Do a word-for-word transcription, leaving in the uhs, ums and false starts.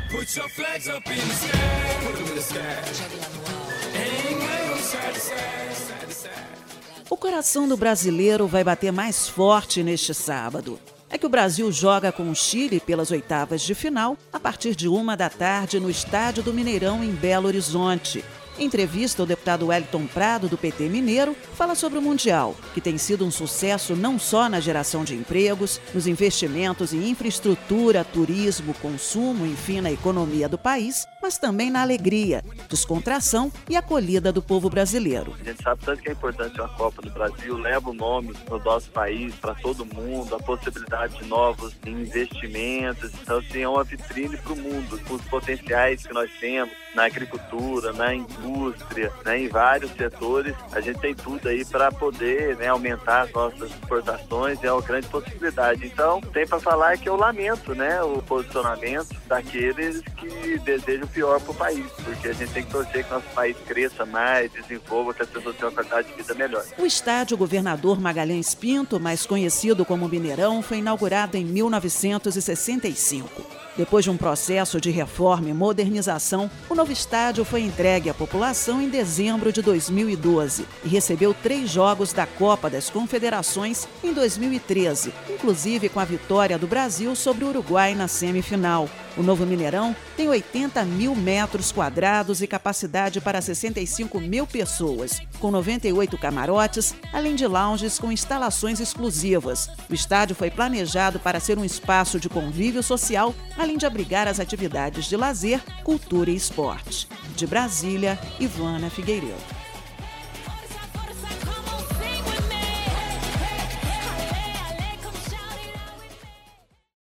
Put your flags up in the sky, put them in the sky. And wave 'em side to side, side to side. O coração do brasileiro vai bater mais forte neste sábado. É que o Brasil joga com o Chile pelas oitavas de final a partir de uma da tarde no Estádio do Mineirão, em Belo Horizonte. Em entrevista, o deputado Wellington Prado, do P T mineiro, fala sobre o Mundial, que tem sido um sucesso não só na geração de empregos, nos investimentos em infraestrutura, turismo, consumo, enfim, na economia do país, mas também na alegria, descontração e acolhida do povo brasileiro. A gente sabe tanto que é importante uma Copa do Brasil, leva o nome do nosso país para todo mundo, a possibilidade de novos investimentos. Então, assim, é uma vitrine para o mundo, com os potenciais que nós temos na agricultura, na indústria, né, em vários setores. A gente tem tudo aí para poder, né, aumentar as nossas exportações, é uma grande possibilidade. Então, tem para falar que eu lamento, né, o posicionamento daqueles que desejam o pior para o país, porque a gente tem que torcer que nosso país cresça mais, desenvolva, que as pessoas tenham uma qualidade de vida melhor. O estádio Governador Magalhães Pinto, mais conhecido como Mineirão, foi inaugurado em mil novecentos e sessenta e cinco. Depois de um processo de reforma e modernização, o novo estádio foi entregue à população em dezembro de dois mil e doze e recebeu três jogos da Copa das Confederações em dois mil e treze, inclusive com a vitória do Brasil sobre o Uruguai na semifinal. O novo Mineirão tem oitenta mil metros quadrados e capacidade para sessenta e cinco mil pessoas, com noventa e oito camarotes, além de lounges com instalações exclusivas. O estádio foi planejado para ser um espaço de convívio social, além de abrigar as atividades de lazer, cultura e esporte. De Brasília, Ivana Figueiredo.